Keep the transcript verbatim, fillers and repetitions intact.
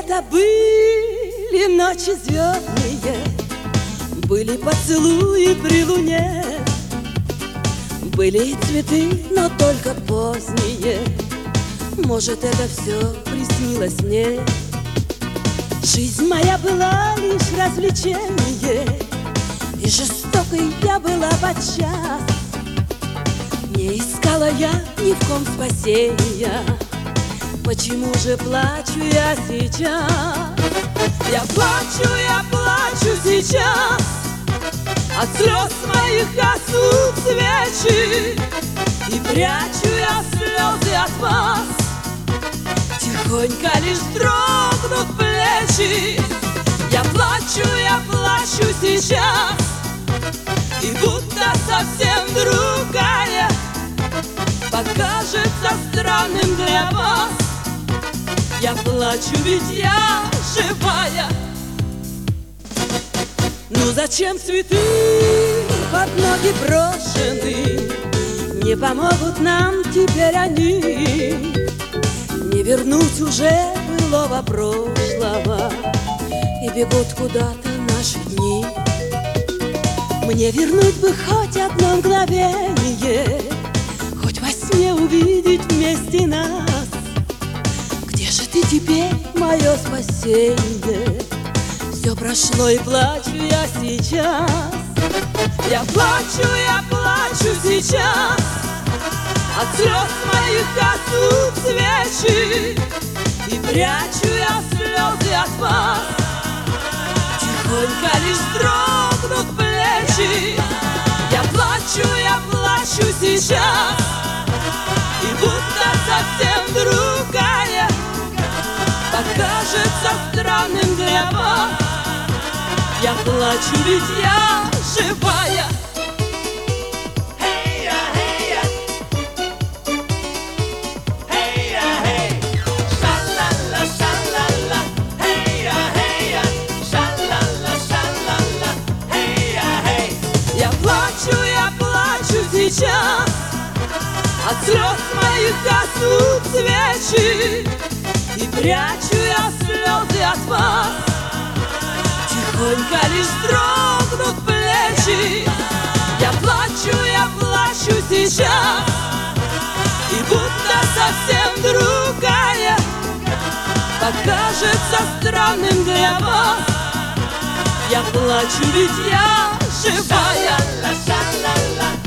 Это были ночи звездные, были поцелуи при луне, были и цветы, но только поздние. Может, это все приснилось мне. Жизнь моя была лишь развлечение, и жестокой я была подчас. Не искала я ни в ком спасения. Почему же плачу я сейчас? Я плачу, я плачу сейчас. От слез моих гаснут свечи, и прячу я слезы от вас. Тихонько лишь дрогнут плечи. Я плачу, я плачу сейчас, и будто совсем другая покажется странным для вас. Я плачу, ведь я живая. Ну зачем цветы под ноги брошены? Не помогут нам теперь они. Не вернуть уже былого прошлого, и бегут куда-то наши дни. Мне вернуть бы хоть одно мгновение, хоть во сне увидеть вместе нас. Где же ты теперь, мое спасение? Все прошло, и плачу я сейчас. Я плачу, я плачу сейчас. От слез моих гаснут свечи, и прячу я слезы от вас. Тихонько лишь дрогнут плечи. Я плачу, я плачу сейчас, и будто совсем другая покажется странным для вас. Я плачу, ведь я живая. Я плачу, я плачу сейчас. От слез моих гаснут свечи, и прячу я слезы от вас. Тихонько лишь дрогнут плечи. Я плачу, я плачу сейчас, и будто совсем другая покажется странным для вас. Я плачу, ведь я живая.